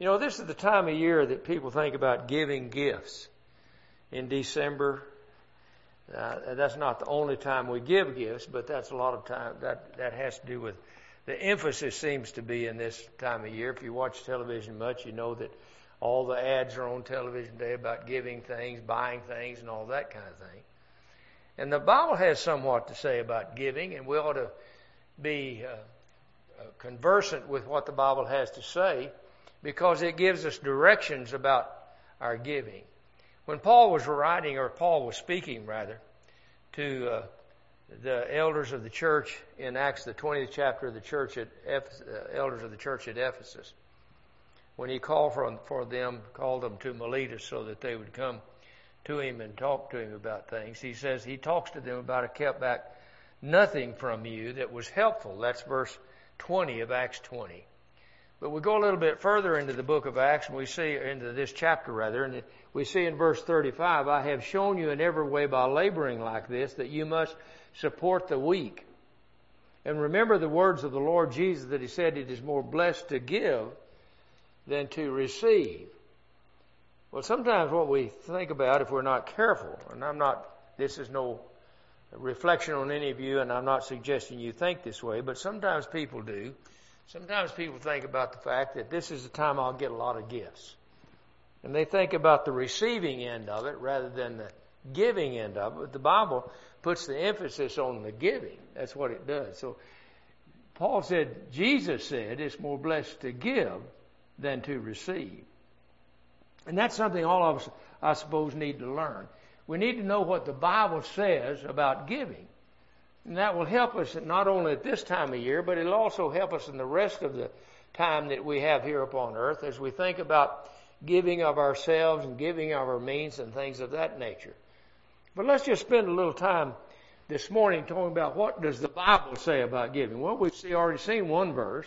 You know, this is the time of year that people think about giving gifts. In December, that's not the only time we give gifts, but that's a lot of time. That has to do with the emphasis seems to be in this time of year. If you watch television much, you know that all the ads are on television today about giving things, buying things, and all that kind of thing. And the Bible has somewhat to say about giving, and we ought to be conversant with what the Bible has to say, because it gives us directions about our giving. When Paul was speaking to the elders of the church in Acts, the 20th chapter of the church at elders of the church at Ephesus, when he called them to Miletus so that they would come to him and talk to him about things, he says he talks to them about it kept back nothing from you that was helpful. That's verse 20 of Acts 20. But we go a little bit further into the book of Acts, and we see into this chapter and we see in verse 35, I have shown you in every way by laboring like this that you must support the weak. And remember the words of the Lord Jesus that he said it is more blessed to give than to receive. Well, sometimes what we think about if we're not careful, and this is no reflection on any of you, and I'm not suggesting you think this way, but sometimes people do. Sometimes people think about the fact that this is the time I'll get a lot of gifts. And they think about the receiving end of it rather than the giving end of it. But the Bible puts the emphasis on the giving. That's what it does. So Paul said, Jesus said, it's more blessed to give than to receive. And that's something all of us, I suppose, need to learn. We need to know what the Bible says about giving. And that will help us not only at this time of year, but it'll also help us in the rest of the time that we have here upon earth as we think about giving of ourselves and giving of our means and things of that nature. But let's just spend a little time this morning talking about what does the Bible say about giving. Well, we've already seen one verse.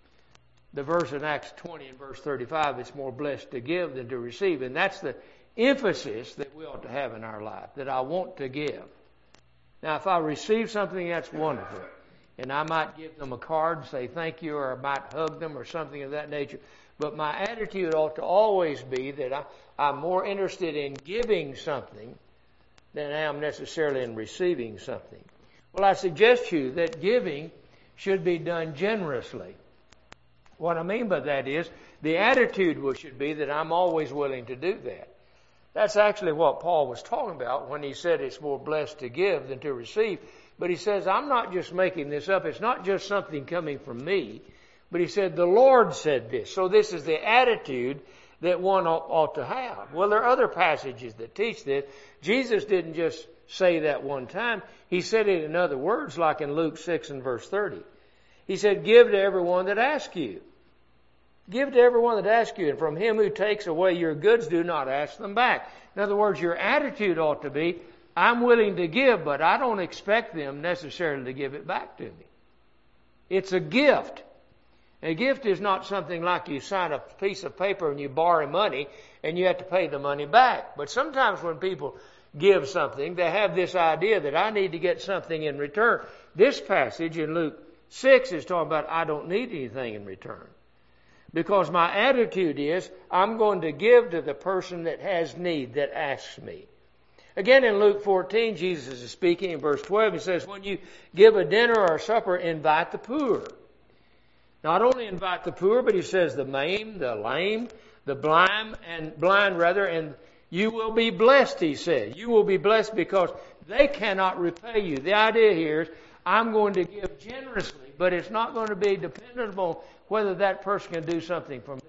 The verse in Acts 20 and verse 35, it's more blessed to give than to receive. And that's the emphasis that we ought to have in our life, that I want to give. Now, if I receive something, that's wonderful. And I might give them a card and say thank you, or I might hug them or something of that nature. But my attitude ought to always be that I'm more interested in giving something than I am necessarily in receiving something. Well, I suggest to you that giving should be done generously. What I mean by that is the attitude should be that I'm always willing to do that. That's actually what Paul was talking about when he said it's more blessed to give than to receive. But he says, I'm not just making this up. It's not just something coming from me. But he said, the Lord said this. So this is the attitude that one ought to have. Well, there are other passages that teach this. Jesus didn't just say that one time. He said it in other words, like in Luke 6 and verse 30. He said, give to everyone that asks you. Give to everyone that asks you, and from him who takes away your goods, do not ask them back. In other words, your attitude ought to be, I'm willing to give, but I don't expect them necessarily to give it back to me. It's a gift. A gift is not something like you sign a piece of paper and you borrow money and you have to pay the money back. But sometimes when people give something, they have this idea that I need to get something in return. This passage in Luke 6 is talking about I don't need anything in return. Because my attitude is, I'm going to give to the person that has need, that asks me. Again, in Luke 14, Jesus is speaking in verse 12. He says, when you give a dinner or a supper, invite the poor. Not only invite the poor, but he says the maimed, the lame, the blind, and you will be blessed, he said. You will be blessed because they cannot repay you. The idea here is, I'm going to give generously, but it's not going to be dependent upon whether that person can do something for me.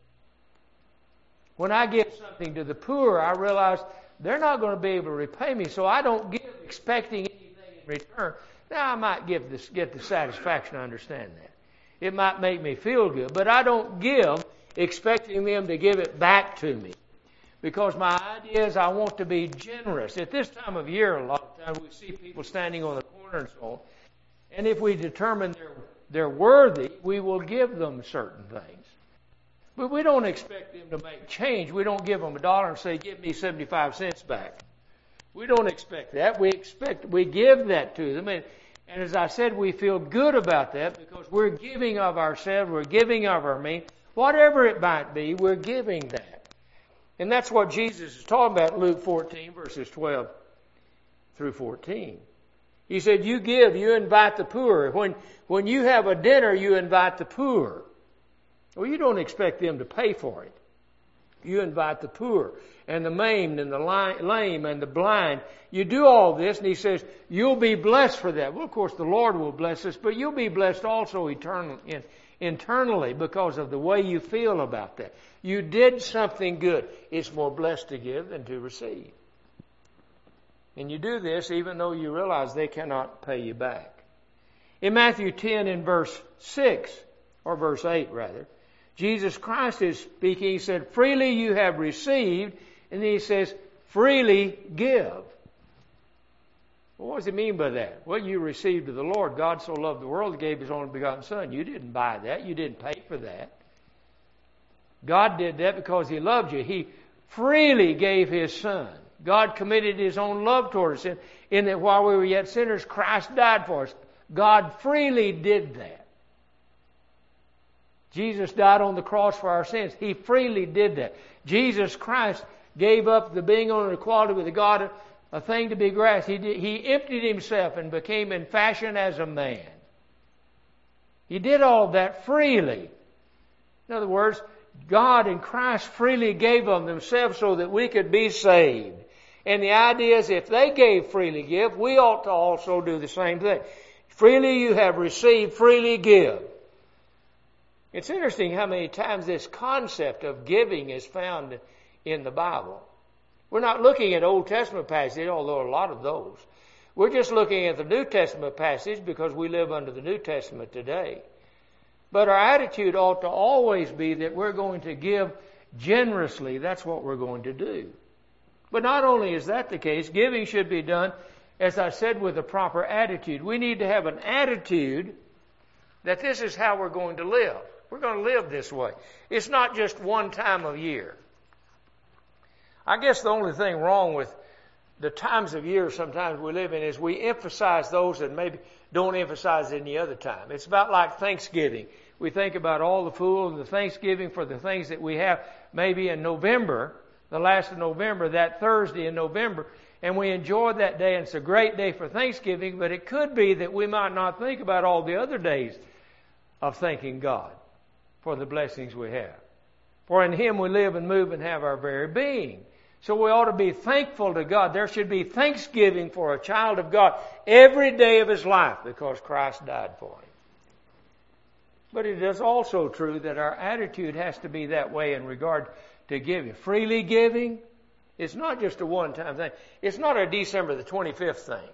When I give something to the poor, I realize they're not going to be able to repay me, so I don't give expecting anything in return. Now, I might get the satisfaction, I understand that. It might make me feel good, but I don't give expecting them to give it back to me. Because my idea is I want to be generous. At this time of year, a lot of times we see people standing on the corner and so on. And if we determine they're worthy, we will give them certain things. But we don't expect them to make change. We don't give them $1 and say, give me 75 cents back. We don't expect that. We give that to them. And as I said, we feel good about that because we're giving of ourselves, we're giving of our means. Whatever it might be, we're giving that. And that's what Jesus is talking about in Luke 14, verses 12 through 14. He said, you give, you invite the poor. When you have a dinner, you invite the poor. Well, you don't expect them to pay for it. You invite the poor and the maimed and the lame and the blind. You do all this, and he says, you'll be blessed for that. Well, of course, the Lord will bless us, but you'll be blessed also internally because of the way you feel about that. You did something good. It's more blessed to give than to receive. And you do this even though you realize they cannot pay you back. In Matthew 10 in verse 6, or verse 8 rather, Jesus Christ is speaking. He said, freely you have received, and then he says, freely give. Well, what does he mean by that? Well, you received of the Lord. God so loved the world, he gave his only begotten Son. You didn't buy that. You didn't pay for that. God did that because he loved you. He freely gave his Son. God committed his own love toward us. In that while we were yet sinners, Christ died for us. God freely did that. Jesus died on the cross for our sins. He freely did that. Jesus Christ gave up the being on equality with God, a thing to be grasped. He emptied himself and became in fashion as a man. He did all that freely. In other words, God and Christ freely gave of themselves so that we could be saved. And the idea is if they gave freely give, we ought to also do the same thing. Freely you have received, freely give. It's interesting how many times this concept of giving is found in the Bible. We're not looking at Old Testament passages, although a lot of those. We're just looking at the New Testament passage because we live under the New Testament today. But our attitude ought to always be that we're going to give generously. That's what we're going to do. But not only is that the case, giving should be done, as I said, with a proper attitude. We need to have an attitude that this is how we're going to live. We're going to live this way. It's not just one time of year. I guess the only thing wrong with the times of year sometimes we live in is we emphasize those that maybe don't emphasize any other time. It's about like Thanksgiving. We think about all the food and the Thanksgiving for the things that we have maybe in November, the last of November, that Thursday in November, and we enjoy that day, and it's a great day for Thanksgiving, but it could be that we might not think about all the other days of thanking God for the blessings we have. For in Him we live and move and have our very being. So we ought to be thankful to God. There should be thanksgiving for a child of God every day of his life because Christ died for him. But it is also true that our attitude has to be that way in regard to giving. Freely giving, it's not just a one-time thing. It's not a December the 25th thing.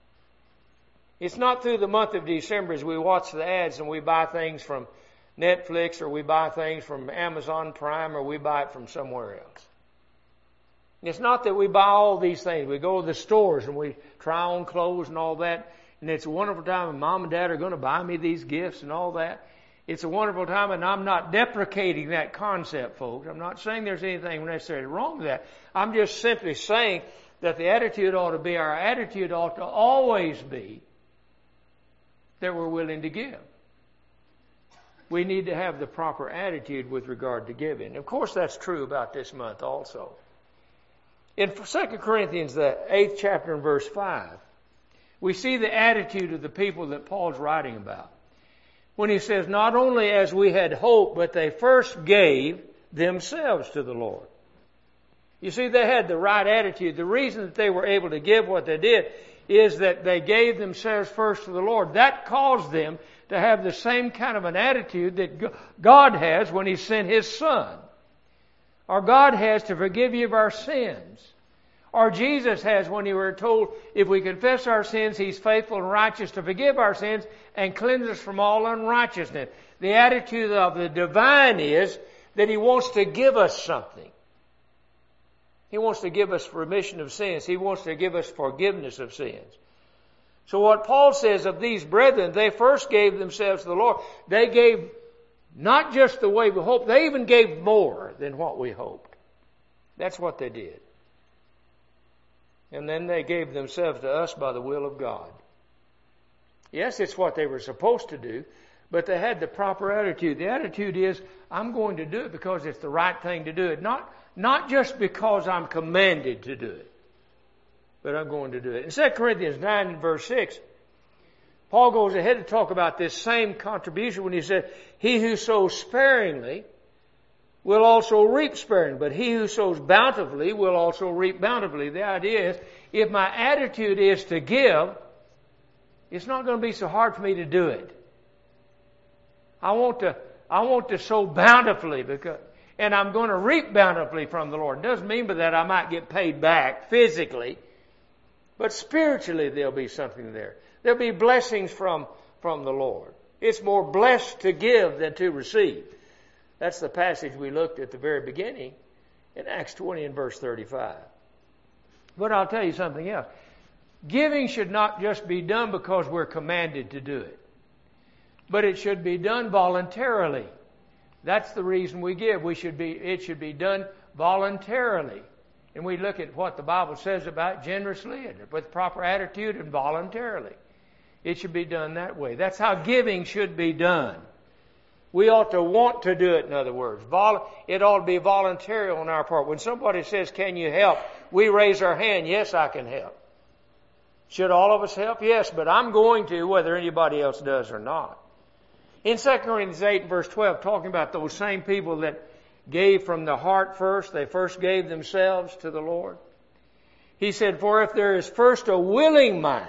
It's not through the month of December as we watch the ads and we buy things from Netflix or we buy things from Amazon Prime or we buy it from somewhere else. It's not that we buy all these things. We go to the stores and we try on clothes and all that. And it's a wonderful time and Mom and Dad are going to buy me these gifts and all that. It's a wonderful time, and I'm not deprecating that concept, folks. I'm not saying there's anything necessarily wrong with that. I'm just simply saying that the attitude ought to be, our attitude ought to always be that we're willing to give. We need to have the proper attitude with regard to giving. Of course, that's true about this month also. In 2 Corinthians, the 8th chapter and verse 5, we see the attitude of the people that Paul's writing about. When he says, not only as we had hoped, but they first gave themselves to the Lord. You see, they had the right attitude. The reason that they were able to give what they did is that they gave themselves first to the Lord. That caused them to have the same kind of an attitude that God has when He sent His Son. Or God has to forgive you of our sins. Or Jesus has when you were told, if we confess our sins, He's faithful and righteous to forgive our sins and cleanse us from all unrighteousness. The attitude of the divine is that He wants to give us something. He wants to give us remission of sins. He wants to give us forgiveness of sins. So what Paul says of these brethren, they first gave themselves to the Lord. They gave not just the way we hoped, they even gave more than what we hoped. That's what they did. And then they gave themselves to us by the will of God. Yes, it's what they were supposed to do, But they had the proper attitude. The attitude is, I'm going to do it because it's the right thing to do it. Not just because I'm commanded to do it, but I'm going to do it. In 2 Corinthians 9 and verse 6, Paul goes ahead to talk about this same contribution when he said, he who sows sparingly will also reap sparingly, but he who sows bountifully will also reap bountifully. The idea is, if my attitude is to give, it's not going to be so hard for me to do it. I want to sow bountifully and I'm going to reap bountifully from the Lord. It doesn't mean by that I might get paid back physically, but spiritually there'll be something there. There'll be blessings from the Lord. It's more blessed to give than to receive. That's the passage we looked at the very beginning in Acts 20 and verse 35. But I'll tell you something else. Giving should not just be done because we're commanded to do it, but it should be done voluntarily. That's the reason we give. It should be done voluntarily. And we look at what the Bible says about generously and with proper attitude and voluntarily. It should be done that way. That's how giving should be done. We ought to want to do it, in other words. It ought to be voluntary on our part. When somebody says, can you help? We raise our hand, yes, I can help. Should all of us help? Yes, but I'm going to, whether anybody else does or not. In 2 Corinthians 8 and verse 12, talking about those same people that gave from the heart first, they first gave themselves to the Lord. He said, for if there is first a willing mind,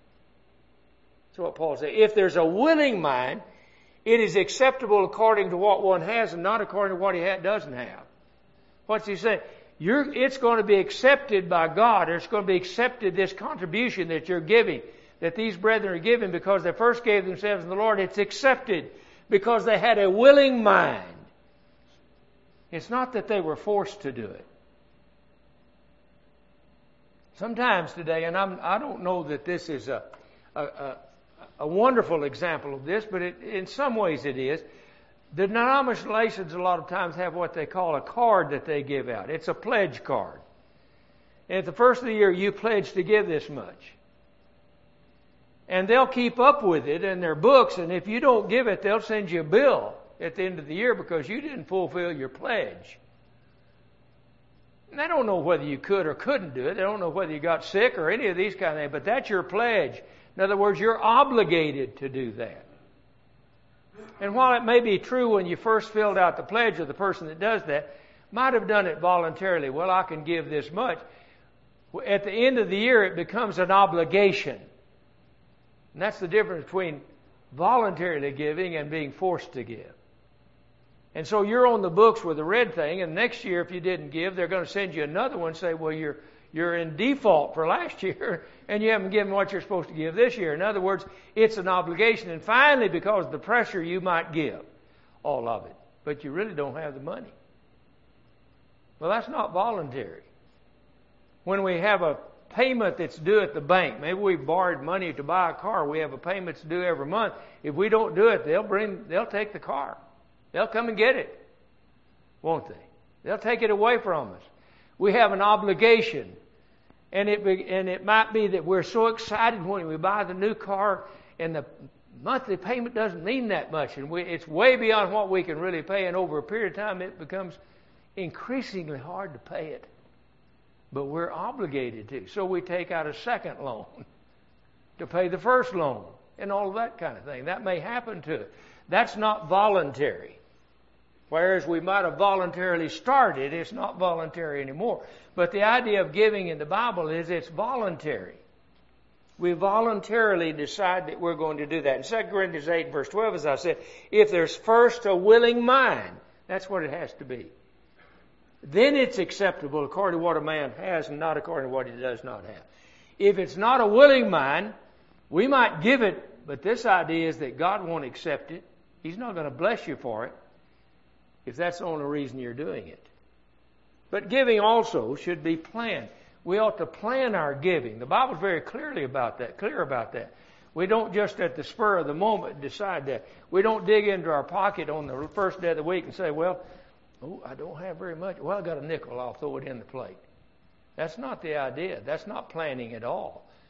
that's what Paul said, if there's a willing mind, it is acceptable according to what one has and not according to what he doesn't have. What's he saying? It's going to be accepted by God. It's going to be accepted, this contribution that you're giving, that these brethren are giving because they first gave themselves to the Lord. It's accepted because they had a willing mind. It's not that they were forced to do it. Sometimes today, and I don't know that this is a wonderful example of this, but in some ways it is. The denominations a lot of times have what they call a card that they give out. It's a pledge card. And at the first of the year, you pledge to give this much. And they'll keep up with it in their books, and if you don't give it, they'll send you a bill at the end of the year because you didn't fulfill your pledge. And they don't know whether you could or couldn't do it. They don't know whether you got sick or any of these kind of things, but that's your pledge. In other words, you're obligated to do that. And while it may be true when you first filled out the pledge, or the person that does that might have done it voluntarily, well, I can give this much. At the end of the year, it becomes an obligation. And that's the difference between voluntarily giving and being forced to give. And so you're on the books with a red thing, and next year, if you didn't give, they're going to send you another one and say, well, you're in default for last year, and you haven't given what you're supposed to give this year. In other words, it's an obligation. And finally, because of the pressure, you might give all of it, but you really don't have the money. Well, that's not voluntary. When we have a payment that's due at the bank, maybe we borrowed money to buy a car, we have a payment that's due every month. If we don't do it, they'll take the car. They'll come and get it, won't they? They'll take it away from us. We have an obligation. And it might be that we're so excited when we buy the new car and the monthly payment doesn't mean that much. And it's way beyond what we can really pay. And over a period of time, it becomes increasingly hard to pay it. But we're obligated to. So we take out a second loan to pay the first loan and all of that kind of thing. That may happen to us. That's not voluntary. Whereas we might have voluntarily started, it's not voluntary anymore. But the idea of giving in the Bible is it's voluntary. We voluntarily decide that we're going to do that. In 2 Corinthians 8 verse 12, as I said, if there's first a willing mind, that's what it has to be. Then it's acceptable according to what a man has and not according to what he does not have. If it's not a willing mind, we might give it, but this idea is that God won't accept it. He's not going to bless you for it if that's the only reason you're doing it. But giving also should be planned. We ought to plan our giving. The Bible's very clear about that. We don't just at the spur of the moment decide that. We don't dig into our pocket on the first day of the week and say, well, I don't have very much. Well, I got a nickel. I'll throw it in the plate. That's not the idea. That's not planning at all.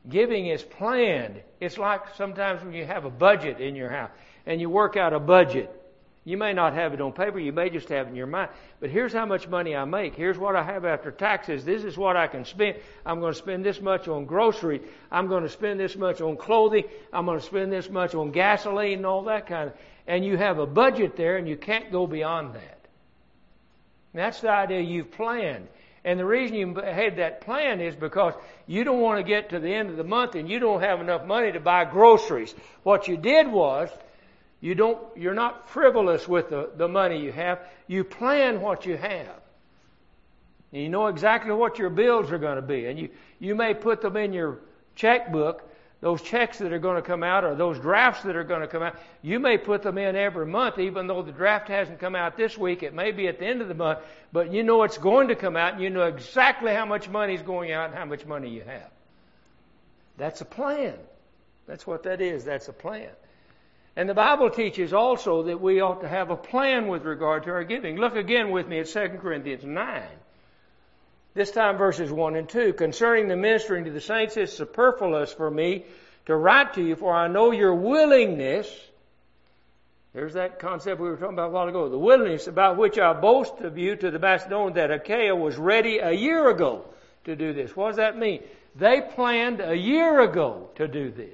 Giving is planned. It's like sometimes when you have a budget in your house and you work out a budget. You may not have it on paper. You may just have it in your mind. But here's how much money I make. Here's what I have after taxes. This is what I can spend. I'm going to spend this much on groceries. I'm going to spend this much on clothing. I'm going to spend this much on gasoline and all that kind of. And you have a budget there and you can't go beyond that. And that's the idea you've planned. And the reason you had that plan is because you don't want to get to the end of the month and you don't have enough money to buy groceries. What you did was, you're not frivolous with the money you have. You plan what you have. And you know exactly what your bills are going to be. And you may put them in your checkbook, those checks that are going to come out or those drafts that are going to come out. You may put them in every month, even though the draft hasn't come out this week. It may be at the end of the month, but you know it's going to come out and you know exactly how much money is going out and how much money you have. That's a plan. That's what that is. That's a plan. And the Bible teaches also that we ought to have a plan with regard to our giving. Look again with me at 2 Corinthians 9. This time verses 1 and 2. Concerning the ministering to the saints, it's superfluous for me to write to you, for I know your willingness. There's that concept we were talking about a while ago. The willingness about which I boast of you to the Macedonians that Achaia was ready a year ago to do this. What does that mean? They planned a year ago to do this.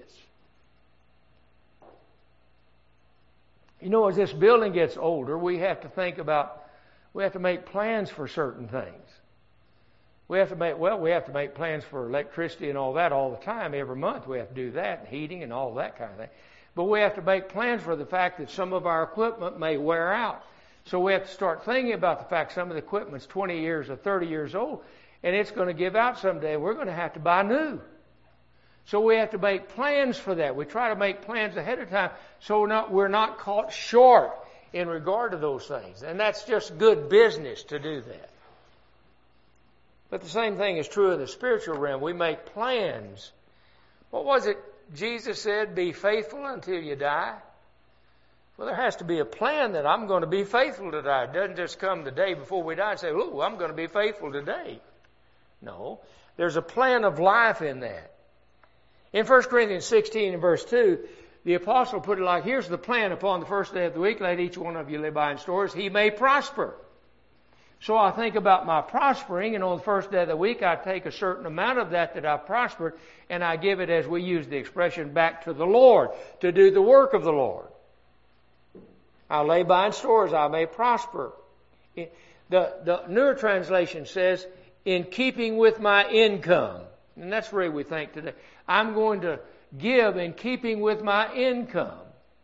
You know, as this building gets older, we have to make plans for certain things. We have to make plans for electricity and all that all the time. Every month we have to do that, and heating and all that kind of thing. But we have to make plans for the fact that some of our equipment may wear out. So we have to start thinking about the fact some of the equipment's 20 years or 30 years old, and it's going to give out someday. We're going to have to buy new. So we have to make plans for that. We try to make plans ahead of time so we're not caught short in regard to those things. And that's just good business to do that. But the same thing is true in the spiritual realm. We make plans. What was it Jesus said? Be faithful until you die. Well, there has to be a plan that I'm going to be faithful to die. It doesn't just come the day before we die and say, "Ooh, I'm going to be faithful today." No. There's a plan of life in that. In 1 Corinthians 16 and verse 2, the apostle put it like, here's the plan. Upon the first day of the week, let each one of you lay by in stores, he may prosper. So I think about my prospering, and on the first day of the week, I take a certain amount of that I've prospered, and I give it, as we use the expression, back to the Lord, to do the work of the Lord. I'll lay by in stores, I may prosper. The newer translation says, in keeping with my income. And that's the way we think today. I'm going to give in keeping with my income.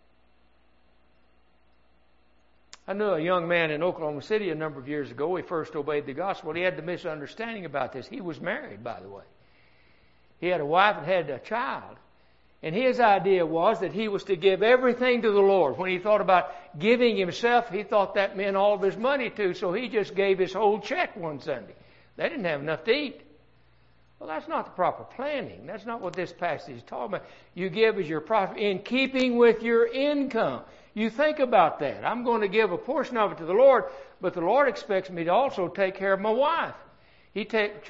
I knew a young man in Oklahoma City a number of years ago. He first obeyed the gospel. He had the misunderstanding about this. He was married, by the way. He had a wife and had a child. And his idea was that he was to give everything to the Lord. When he thought about giving himself, he thought that meant all of his money too. So he just gave his whole check one Sunday. They didn't have enough to eat. Well, that's not the proper planning. That's not what this passage is talking about. You give as your profit in keeping with your income. You think about that. I'm going to give a portion of it to the Lord, but the Lord expects me to also take care of my wife. He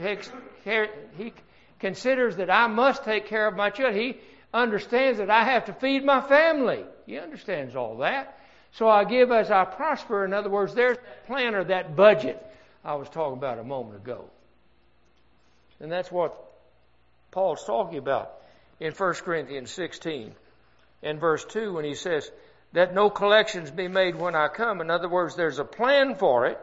considers that I must take care of my children. He understands that I have to feed my family. He understands all that. So I give as I prosper. In other words, there's that plan or that budget I was talking about a moment ago. And that's what Paul's talking about in 1 Corinthians 16 and verse 2 when he says, that no collections be made when I come. In other words, there's a plan for it,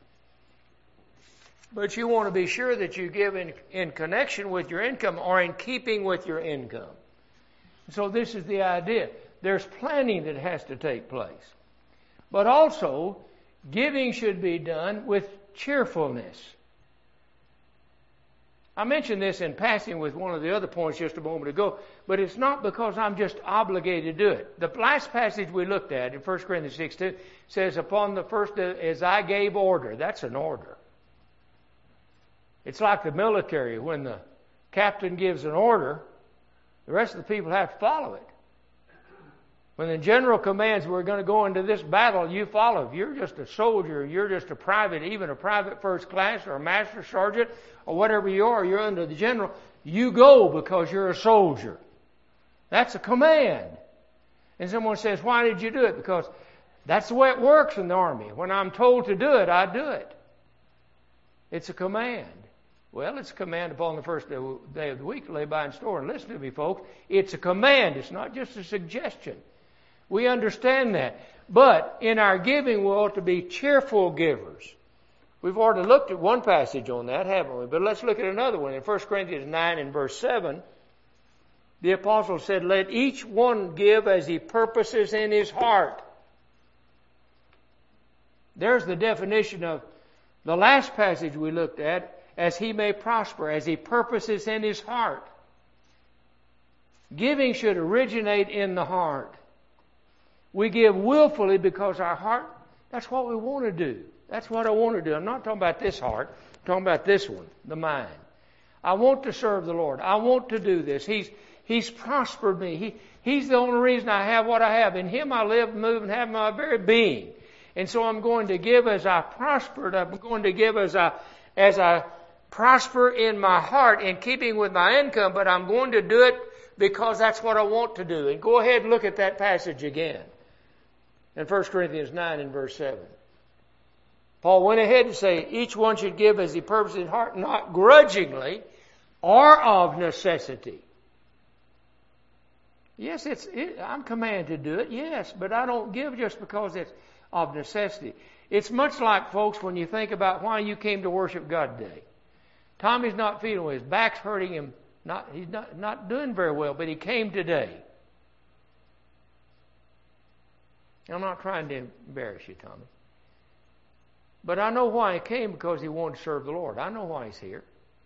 but you want to be sure that you give in connection with your income or in keeping with your income. So this is the idea. There's planning that has to take place. But also, giving should be done with cheerfulness. I mentioned this in passing with one of the other points just a moment ago, but it's not because I'm just obligated to do it. The last passage we looked at in 1 Corinthians 6:2 says, upon the first day, as I gave order. That's an order. It's like the military. When the captain gives an order, the rest of the people have to follow it. When the general commands we're going to go into this battle, you follow. If you're just a soldier, you're just a private, even a private first class or a master sergeant or whatever you are, you're under the general. You go because you're a soldier. That's a command. And someone says, why did you do it? Because that's the way it works in the army. When I'm told to do it, I do it. It's a command. Well, it's a command upon the first day of the week to lay by and store. And listen to me, folks. It's a command. It's not just a suggestion. We understand that. But in our giving, we ought to be cheerful givers. We've already looked at one passage on that, haven't we? But let's look at another one. In 1 Corinthians 9 and verse 7, the apostle said, let each one give as he purposes in his heart. There's the definition of the last passage we looked at, as he may prosper, as he purposes in his heart. Giving should originate in the heart. We give willfully because our heart, that's what we want to do. That's what I want to do. I'm not talking about this heart. I'm talking about this one, the mind. I want to serve the Lord. I want to do this. He's prospered me. He's the only reason I have what I have. In Him I live, move, and have my very being. And so I'm going to give as I prospered. I'm going to give as I prosper in my heart, in keeping with my income, but I'm going to do it because that's what I want to do. And go ahead and look at that passage again. In 1 Corinthians 9 and verse 7. Paul went ahead to say, each one should give as he purposes in his heart, not grudgingly or of necessity. Yes, I'm commanded to do it, yes, but I don't give just because it's of necessity. It's much like, folks, when you think about why you came to worship God today. Tommy's not feeling well. His back's hurting him. He's not doing very well, but he came today. I'm not trying to embarrass you, Tommy. But I know why he came, because he wanted to serve the Lord. I know why he's here.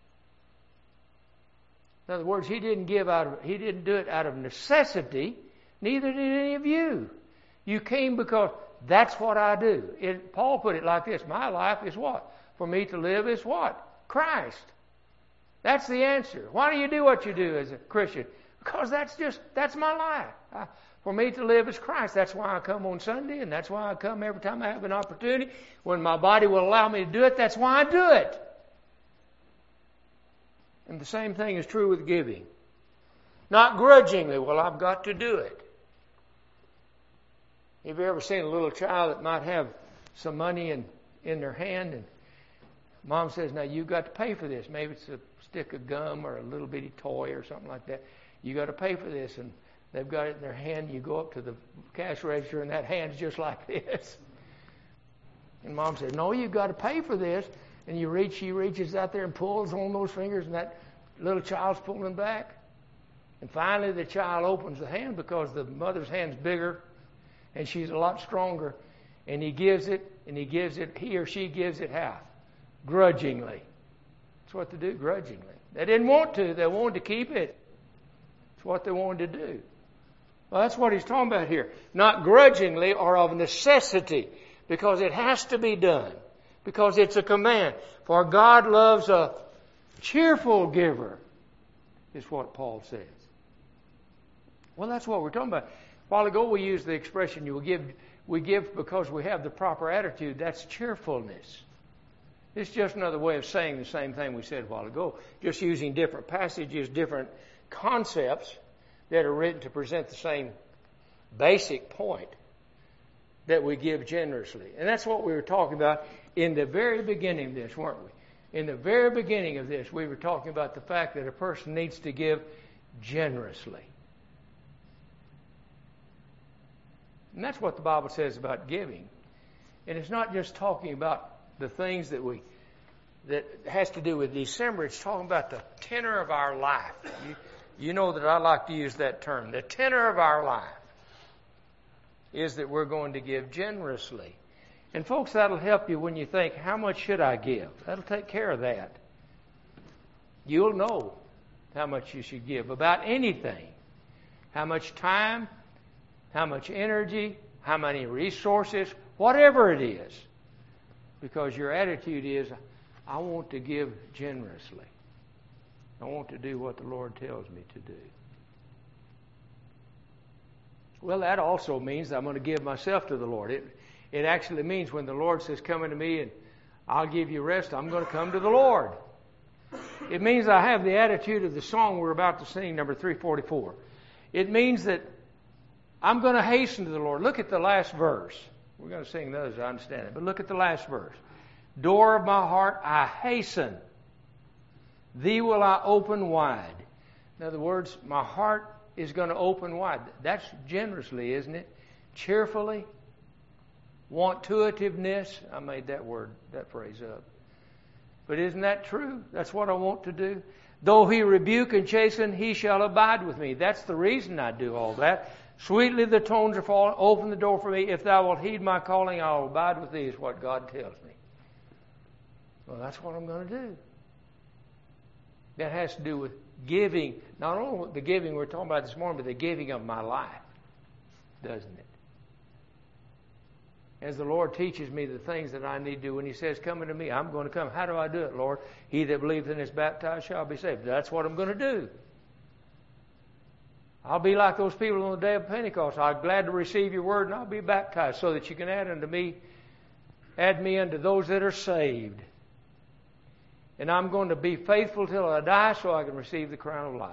In other words, he didn't do it out of necessity. Neither did any of you. You came because that's what I do. Paul put it like this: my life is what? For me to live is what? Christ. That's the answer. Why do you do what you do as a Christian? Because that's my life. For me to live is Christ. That's why I come on Sunday, and that's why I come every time I have an opportunity. When my body will allow me to do it, that's why I do it. And the same thing is true with giving. Not grudgingly, well, I've got to do it. Have you ever seen a little child that might have some money in their hand, and Mom says, now you've got to pay for this. Maybe it's a stick of gum or a little bitty toy or something like that. You got to pay for this. And they've got it in their hand. You go up to the cash register and that hand's just like this. And Mom says, no, you've got to pay for this. And she reaches out there and pulls on those fingers, and that little child's pulling back. And finally the child opens the hand, because the mother's hand's bigger and she's a lot stronger. And he or she gives it half. Grudgingly. That's what they do, grudgingly. They didn't want to. They wanted to keep it. It's what they wanted to do. Well, that's what he's talking about here. Not grudgingly or of necessity, because it has to be done. Because it's a command. For God loves a cheerful giver, is what Paul says. Well, that's what we're talking about. A while ago we used the expression, we give because we have the proper attitude. That's cheerfulness. It's just another way of saying the same thing we said a while ago, just using different passages, different concepts that are written to present the same basic point, that we give generously. And that's what we were talking about in the very beginning of this, weren't we? In the very beginning of this, we were talking about the fact that a person needs to give generously. And that's what the Bible says about giving. And it's not just talking about the things that has to do with December. It's talking about the tenor of our life. You know that I like to use that term. The tenor of our life is that we're going to give generously. And folks, that'll help you when you think, how much should I give? That'll take care of that. You'll know how much you should give about anything. How much time, how much energy, how many resources, whatever it is. Because your attitude is, I want to give generously. I want to do what the Lord tells me to do. Well, that also means I'm going to give myself to the Lord. It actually means when the Lord says, come unto me and I'll give you rest, I'm going to come to the Lord. It means I have the attitude of the song we're about to sing, number 344. It means that I'm going to hasten to the Lord. Look at the last verse. We're going to sing those, I understand it. But look at the last verse. Door of my heart, I hasten. Thee will I open wide. In other words, my heart is going to open wide. That's generously, isn't it? Cheerfully. Want-to-ativeness. I made that phrase up. But isn't that true? That's what I want to do. Though he rebuke and chasten, he shall abide with me. That's the reason I do all that. Sweetly the tones are falling. Open the door for me. If thou wilt heed my calling, I will abide with thee, is what God tells me. Well, that's what I'm going to do. That has to do with giving, not only the giving we're talking about this morning, but the giving of my life, doesn't it? As the Lord teaches me the things that I need to do, when He says, come unto me, I'm going to come. How do I do it, Lord? He that believeth and is baptized shall be saved. That's what I'm going to do. I'll be like those people on the day of Pentecost. I'm glad to receive your word, and I'll be baptized so that you can add me unto those that are saved. And I'm going to be faithful till I die so I can receive the crown of life.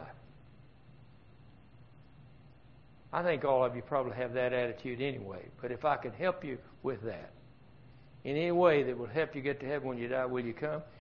I think all of you probably have that attitude anyway. But if I can help you with that, in any way that will help you get to heaven when you die, will you come?